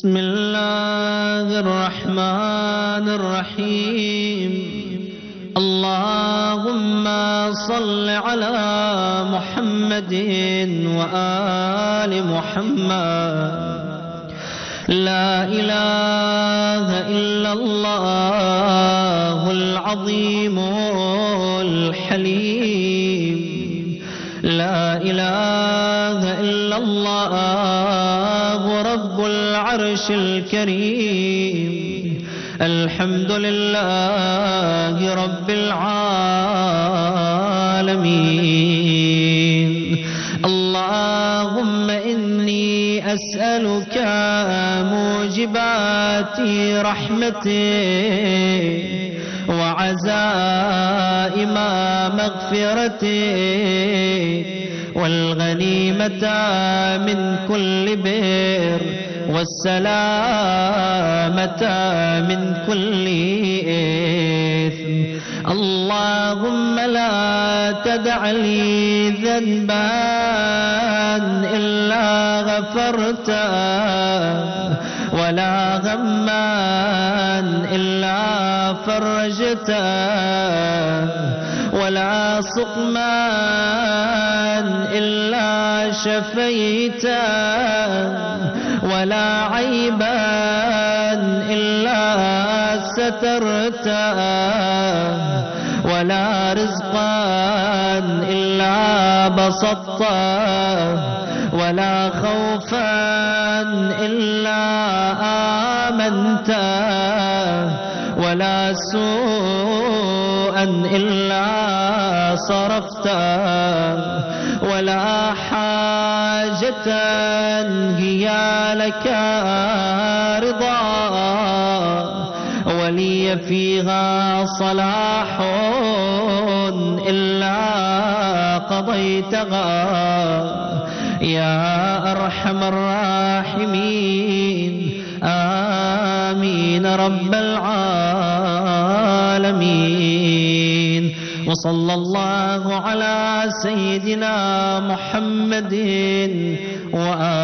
بسم الله الرحمن الرحيم. اللهم صل على محمد وآل محمد. لا إله إلا الله العظيم الحليم. لا إله إلا الله رب العرش الكريم. الحمد لله رب العالمين. اللهم إني أسألك موجبات رحمتك وعزائم مغفرتك والغنيمة من كل بر والسلامة من كل إثم. اللهم لا تدع لي ذنبا إلا غفرته ولا غما إلا فرجته ولا سقما إلا شفيته ولا عيبا إلا سترته ولا رزقا إلا بسطته ولا خوفا إلا آمنته ولا سوءا إلا صرفته ولا حاجة هي لك رضا ولي فيها صلاح إلا قضيتها يا أرحم الراحمين. آمين رب العالمين. وصلى الله على سيدنا محمد وآله